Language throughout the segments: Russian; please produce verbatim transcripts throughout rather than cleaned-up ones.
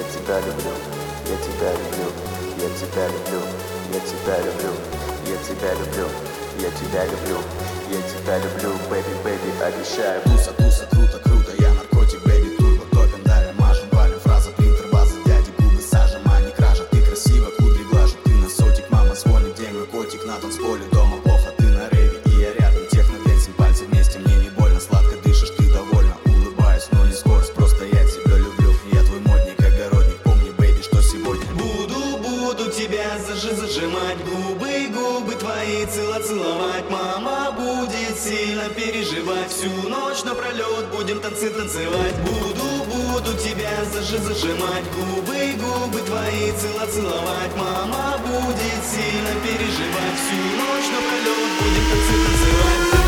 тебя люблю, я тебя люблю, я тебя люблю, я тебя люблю, я тебя люблю, я тебя люблю, я тебя люблю, baby, baby, обещаю. Туса, туса, круто, круто, я наркотик, baby, турбо, топим, давим, мажем, валим, фраза, принтер, база, дяди, губы сажем, а не кража. Ты красива, кудри глажет, ты на сотик, мама звонит, где мой котик, на танцполе, дома плохо, ты на рейве, и я рядом, техно-дэнсинг, пальцы вместе, мне не больно, сладко дышишь, ты довольна, улыбаюсь, но не скорость, просто я тебя люблю, я твой модник, огородник, помни, baby, что сегодня буду, буду тебя зажи, зажимать, губы, губы твои цело-целовать, мама будет сильно переживать, всю ночь напролет будем танцы танцевать, буду, буду тебя зажи, зажимать, губы, губы твои цело-целовать, мама будет сильно переживать, всю ночь напролет будем танцы танцевать.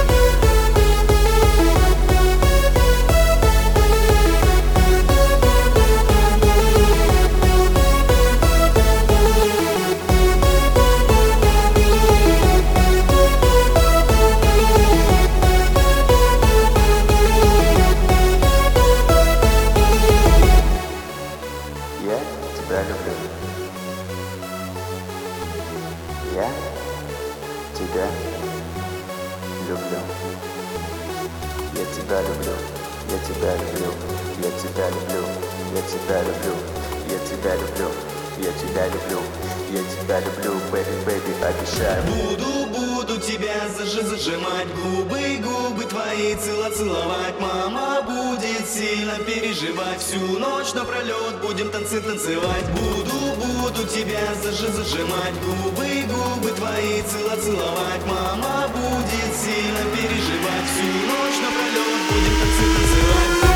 Я тебя люблю. Я тебя люблю. Я тебя люблю. Я тебя люблю. Я тебя люблю. Я тебя люблю. Я тебя люблю. Я тебя люблю. Я тебя люблю, baby, baby, обещаю. Буду, буду тебя зажи, зажимать, губы, губы твои цело-целовать, мама будет сильно переживать, всю ночь напролет будем танцы танцевать, буду, буду тебя зажи, зажимать, губы, губы твои цело-целовать, мама будет сильно переживать, всю ночь напролет будем танцы танцевать.